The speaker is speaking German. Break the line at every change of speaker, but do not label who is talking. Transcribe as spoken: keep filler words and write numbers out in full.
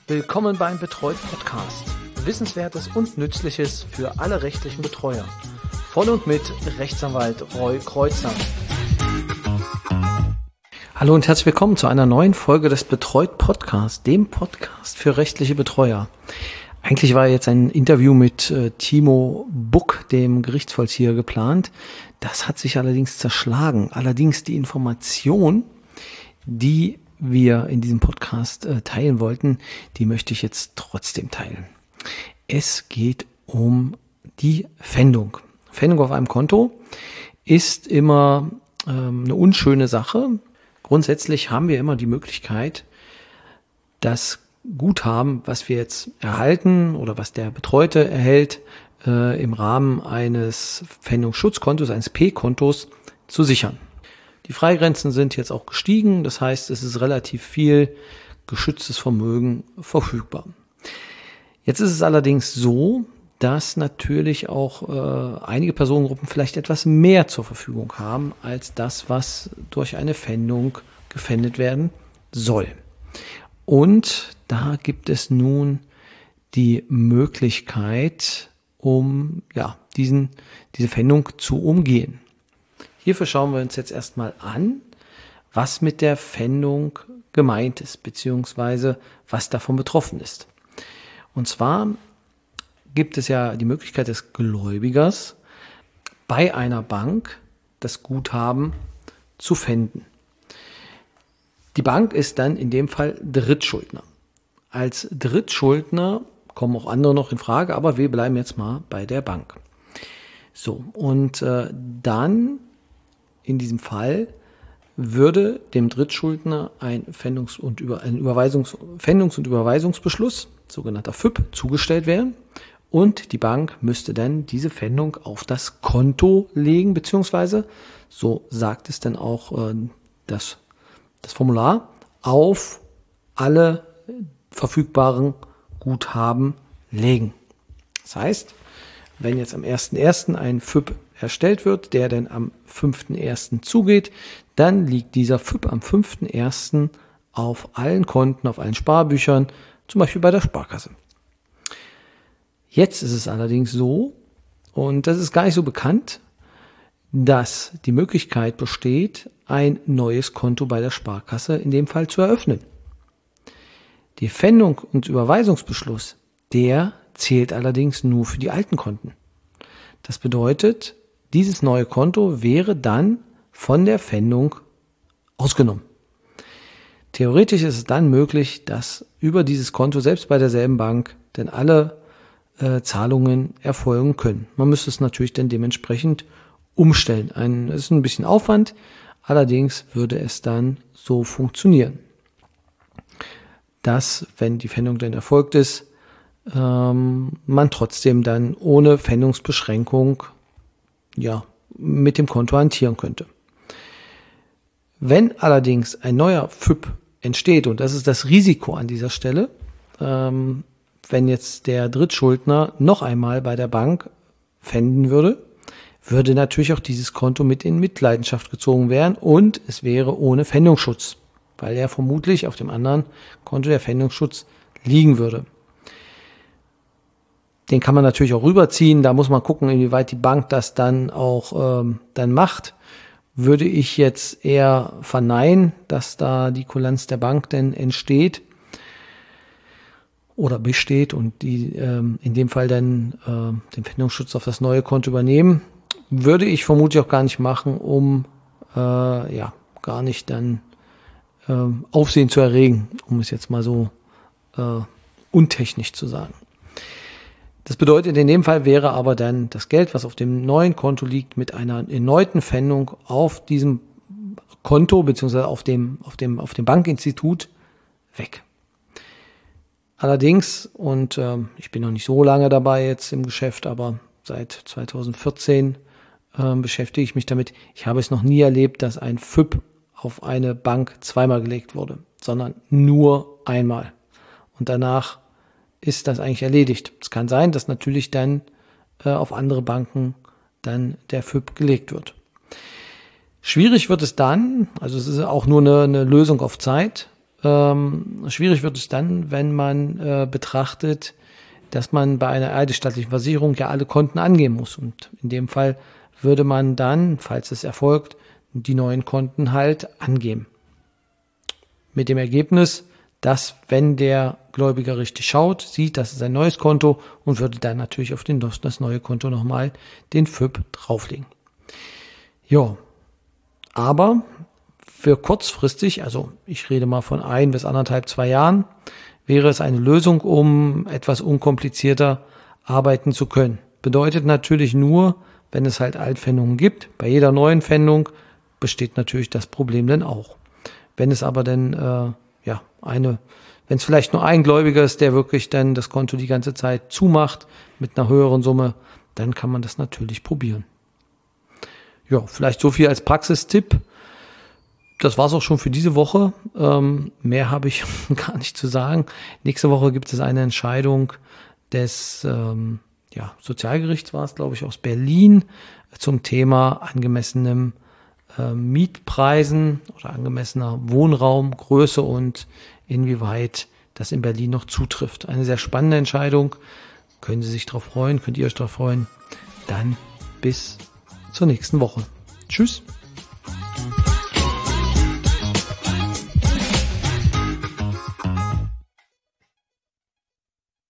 Willkommen beim Betreut Podcast. Wissenswertes und Nützliches für alle rechtlichen Betreuer. Von und mit Rechtsanwalt Roy Kreuzer. Hallo und herzlich willkommen zu einer neuen Folge des Betreut Podcast, dem Podcast für rechtliche Betreuer. Eigentlich war jetzt ein Interview mit äh, Timo Buck, dem Gerichtsvollzieher, geplant. Das hat sich allerdings zerschlagen. Allerdings die Information, die wir in diesem Podcast äh, teilen wollten, die möchte ich jetzt trotzdem teilen. Es geht um die Pfändung. Pfändung auf einem Konto ist immer ähm, eine unschöne Sache. Grundsätzlich haben wir immer die Möglichkeit, das Guthaben, was wir jetzt erhalten oder was der Betreute erhält, äh, im Rahmen eines Pfändungsschutzkontos, eines P-Kontos zu sichern. Die Freigrenzen sind jetzt auch gestiegen, das heißt, es ist relativ viel geschütztes Vermögen verfügbar. Jetzt ist es allerdings so, dass natürlich auch äh, einige Personengruppen vielleicht etwas mehr zur Verfügung haben, als das, was durch eine Pfändung gepfändet werden soll. Und da gibt es nun die Möglichkeit, um ja diesen diese Pfändung zu umgehen. Hierfür schauen wir uns jetzt erstmal an, was mit der Pfändung gemeint ist, beziehungsweise was davon betroffen ist. Und zwar gibt es ja die Möglichkeit des Gläubigers, bei einer Bank das Guthaben zu pfänden. Die Bank ist dann in dem Fall Drittschuldner. Als Drittschuldner kommen auch andere noch in Frage, aber wir bleiben jetzt mal bei der Bank. So, und äh, dann in diesem Fall würde dem Drittschuldner ein Pfändungs- und Über- ein Überweisungs- Pfändungs- und Überweisungsbeschluss, sogenannter FÜ B, zugestellt werden und die Bank müsste dann diese Pfändung auf das Konto legen, beziehungsweise, so sagt es dann auch äh, das, das Formular, auf alle verfügbaren Guthaben legen. Das heißt, wenn jetzt am ersten ersten ein FÜ B erstellt wird, der dann am fünften ersten zugeht, dann liegt dieser FÜ B am fünften ersten auf allen Konten, auf allen Sparbüchern, zum Beispiel bei der Sparkasse. Jetzt ist es allerdings so, und das ist gar nicht so bekannt, dass die Möglichkeit besteht, ein neues Konto bei der Sparkasse in dem Fall zu eröffnen. Die Pfändung und Überweisungsbeschluss, der zählt allerdings nur für die alten Konten. Das bedeutet, dieses neue Konto wäre dann von der Pfändung ausgenommen. Theoretisch ist es dann möglich, dass über dieses Konto, selbst bei derselben Bank, denn alle äh, Zahlungen erfolgen können. Man müsste es natürlich dann dementsprechend umstellen. Ein, es ist ein bisschen Aufwand, allerdings würde es dann so funktionieren, dass, wenn die Pfändung dann erfolgt ist, ähm, man trotzdem dann ohne Pfändungsbeschränkung ja, mit dem Konto hantieren könnte. Wenn allerdings ein neuer FÜ B entsteht, und das ist das Risiko an dieser Stelle, ähm, wenn jetzt der Drittschuldner noch einmal bei der Bank pfänden würde, würde natürlich auch dieses Konto mit in Mitleidenschaft gezogen werden und es wäre ohne Pfändungsschutz, weil er vermutlich auf dem anderen Konto der Pfändungsschutz liegen würde. Den kann man natürlich auch rüberziehen, da muss man gucken, inwieweit die Bank das dann auch ähm, dann macht. Würde ich jetzt eher verneinen, dass da die Kulanz der Bank denn entsteht oder besteht und die ähm, in dem Fall dann äh, den Pfändungsschutz auf das neue Konto übernehmen, würde ich vermutlich auch gar nicht machen, um äh, ja gar nicht dann äh, Aufsehen zu erregen, um es jetzt mal so äh, untechnisch zu sagen. Das bedeutet, in dem Fall wäre aber dann das Geld, was auf dem neuen Konto liegt, mit einer erneuten Pfändung auf diesem Konto bzw. auf dem, auf dem, auf dem Bankinstitut weg. Allerdings, und äh, ich bin noch nicht so lange dabei jetzt im Geschäft, aber seit zweitausendvierzehn äh, beschäftige ich mich damit. Ich habe es noch nie erlebt, dass ein FÜ B auf eine Bank zweimal gelegt wurde, sondern nur einmal. Und danach ist das eigentlich erledigt. Es kann sein, dass natürlich dann äh, auf andere Banken dann der FÜ B gelegt wird. Schwierig wird es dann, also es ist auch nur eine, eine Lösung auf Zeit, Ähm, schwierig wird es dann, wenn man äh, betrachtet, dass man bei einer eidesstattlichen Versicherung ja alle Konten angeben muss. Und in dem Fall würde man dann, falls es erfolgt, die neuen Konten halt angeben. Mit dem Ergebnis, dass, wenn der Gläubiger richtig schaut, sieht, das ist ein neues Konto und würde dann natürlich auf den, das neue Konto nochmal den F Ü P drauflegen. Ja, aber für kurzfristig, also ich rede mal von ein bis anderthalb, zwei Jahren, wäre es eine Lösung, um etwas unkomplizierter arbeiten zu können. Bedeutet natürlich nur, wenn es halt Altpfändungen gibt. Bei jeder neuen Pfändung besteht natürlich das Problem dann auch. Wenn es aber dann äh, ja eine, wenn es vielleicht nur ein Gläubiger ist, der wirklich dann das Konto die ganze Zeit zumacht mit einer höheren Summe, dann kann man das natürlich probieren. Ja, vielleicht so viel als Praxistipp. Das war's auch schon für diese Woche. Ähm, mehr habe ich gar nicht zu sagen. Nächste Woche gibt es eine Entscheidung des ähm, ja, Sozialgerichts, war es, glaube ich, aus Berlin zum Thema angemessenem äh, Mietpreisen oder angemessener Wohnraumgröße und inwieweit das in Berlin noch zutrifft. Eine sehr spannende Entscheidung. Können Sie sich darauf freuen? Könnt ihr euch darauf freuen? Dann bis zur nächsten Woche. Tschüss.